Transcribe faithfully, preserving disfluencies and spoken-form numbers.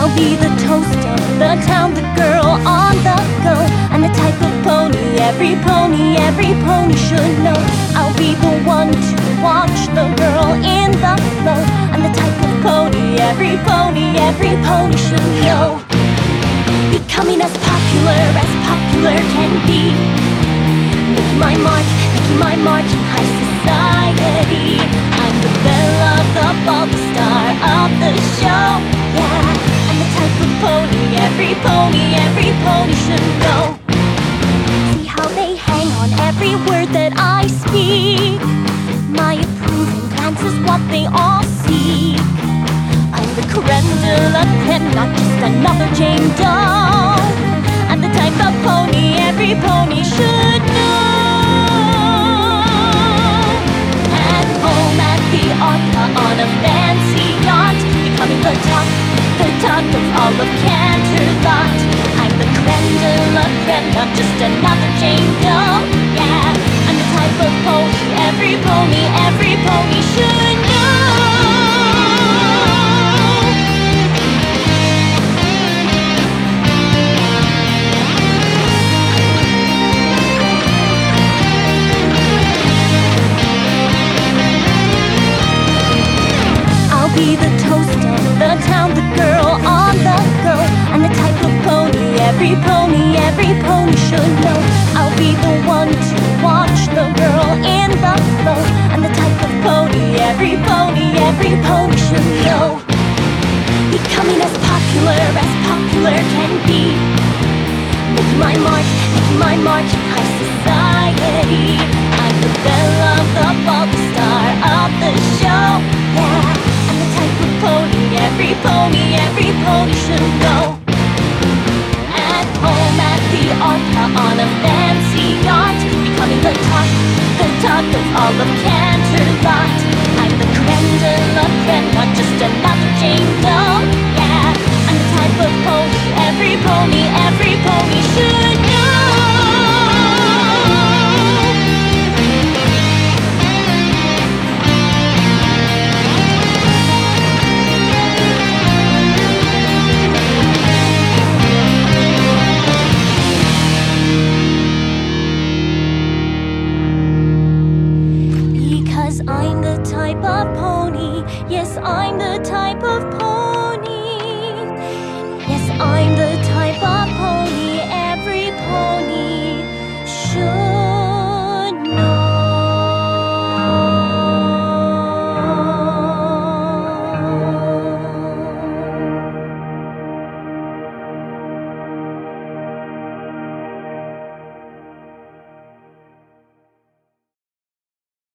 I'll be the toast of the town, the girl on the go, and the type of pony every pony, every pony should know. I'll be the one to watch the girl in the flow, and the type of pony every pony, every pony should know. Becoming as popular as popular can be, making my mark, making my mark in high society. I'm the belle of the ball, the star of the show, yeah. I'm the type of pony every pony, every pony should know. See how they hang on every word that I speak. My approving glance is what they all see. I'm the creme de la creme, not just another Jane Doe. I'm the type of pony every pony should know. At home at the opera on a fancy yacht, becoming the talk, the talk of all of Canterlot. I'm the creme de la creme, not just another Jane Doe. Yeah, I'm the type of pony every pony, every pony should know. Be the toast of the town, the girl on the go, and the type of pony every pony, every pony should know. I'll be the one to watch the girl in the flow, and the type of pony every pony, every pony should know. Becoming as popular as popular can be, making my mark, making my mark in high society. I'm the belle of the ball, the star of the show, yeah. Pony, every pony, every pony should know. At home at the opera on a fancy yacht, becoming the talk, the talk of all of Canterlot. I'm the creme de la creme, not just another Jane Doe. Yeah, I'm the type of pony every pony, every pony should know. I'm the type of pony, yes, I'm the type of pony.